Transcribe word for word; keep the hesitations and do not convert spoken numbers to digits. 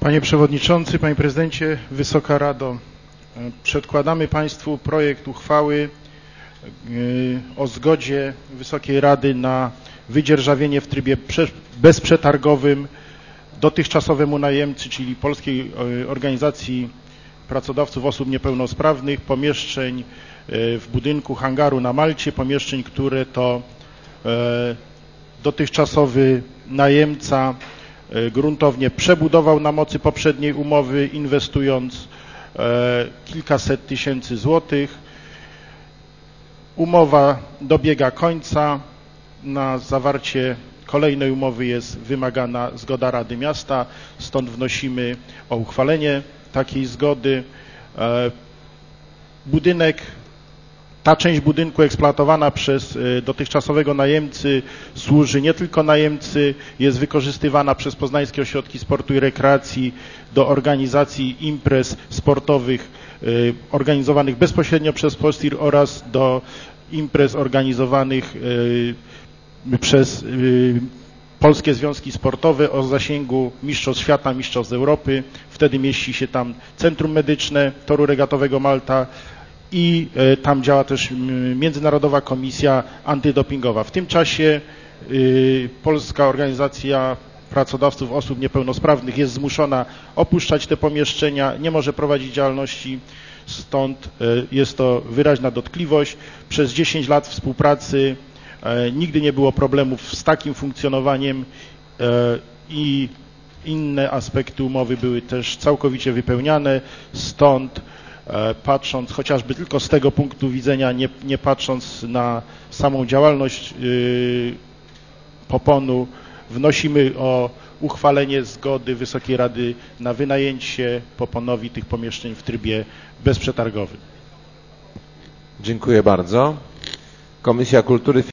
Panie Przewodniczący, Panie Prezydencie, Wysoka Rado, przedkładamy Państwu projekt uchwały o zgodzie Wysokiej Rady na wydzierżawienie w trybie bezprzetargowym dotychczasowemu najemcy, czyli Polskiej Organizacji Pracodawców Osób Niepełnosprawnych, pomieszczeń w budynku hangaru na Malcie, pomieszczeń, które to dotychczasowy najemca gruntownie przebudował na mocy poprzedniej umowy, inwestując kilkaset tysięcy złotych. Umowa dobiega końca. Na zawarcie kolejnej umowy jest wymagana zgoda Rady Miasta, stąd wnosimy o uchwalenie takiej zgody. Budynek, ta część budynku eksploatowana przez dotychczasowego najemcy służy nie tylko najemcy, jest wykorzystywana przez poznańskie ośrodki sportu i rekreacji do organizacji imprez sportowych organizowanych bezpośrednio przez POSTIR oraz do imprez organizowanych przez polskie związki sportowe o zasięgu mistrzostw świata, mistrzostw Europy. Wtedy mieści się tam Centrum Medyczne Toru Regatowego Malta i tam działa też Międzynarodowa Komisja Antydopingowa. W tym czasie Polska Organizacja Pracodawców Osób Niepełnosprawnych jest zmuszona opuszczać te pomieszczenia, nie może prowadzić działalności, stąd jest to wyraźna dotkliwość. Przez dziesięć lat współpracy nigdy nie było problemów z takim funkcjonowaniem i inne aspekty umowy były też całkowicie wypełniane, stąd patrząc chociażby tylko z tego punktu widzenia, nie, nie patrząc na samą działalność Poponu, wnosimy o uchwalenie zgody Wysokiej Rady na wynajęcie Poponowi tych pomieszczeń w trybie bezprzetargowym. Dziękuję bardzo. Komisja Kultury